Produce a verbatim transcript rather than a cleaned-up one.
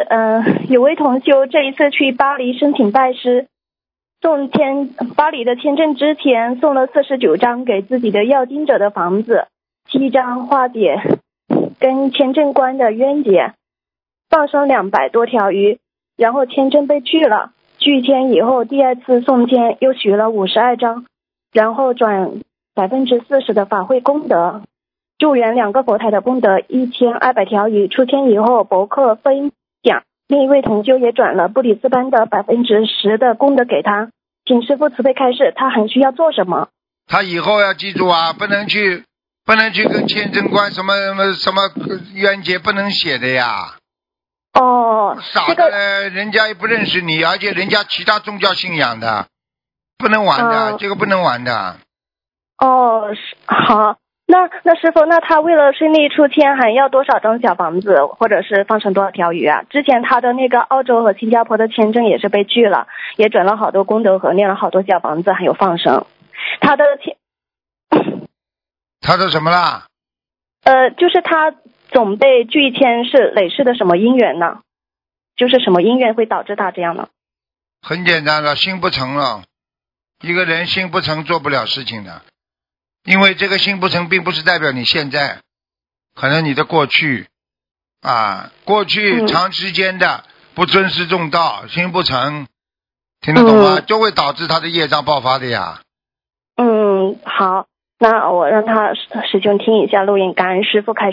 嗯、呃，有位同修这一次去巴黎申请拜师，送签巴黎的签证之前送了四十九张给自己的要经者的房子，七张化解跟签证官的冤结，放生两百多条鱼，然后签证被拒了。拒签以后，第二次送签又许了五十二张，然后转百分之四十的法会功德，助缘两个佛台的功德一千二百条鱼。出签以后，博客分享，另一位同修也转了布里斯班的百分之十的功德给他。请师父慈悲开示，他还需要做什么？ 他以后要记住啊，不能去，不能去跟签证官什么什么什么冤结不能写的呀。 哦， 傻的嘞，这个、人家也不认识你，而且人家其他宗教信仰的，不能玩的，哦、这个不能玩的。 哦，好，那那师父，那他为了顺利出签，还要多少张小房子，或者是放生多少条鱼啊？之前他的那个澳洲和新加坡的签证也是被拒了，也转了好多功德和念了好多小房子，还有放生。他的签， 他的什么啦？ 呃，就是他总被拒签是累世的什么因缘呢？就是什么因缘会导致他这样呢？ 很简单了，心不诚了。一个人心不诚做不了事情的，因为这个心不诚并不是代表你现在，可能你的过去啊，过去长时间的不尊师重道、嗯、心不诚，听得懂吗、嗯、就会导致他的业障爆发的呀。 嗯，好，那我让他师兄听一下录音，感恩师父开始。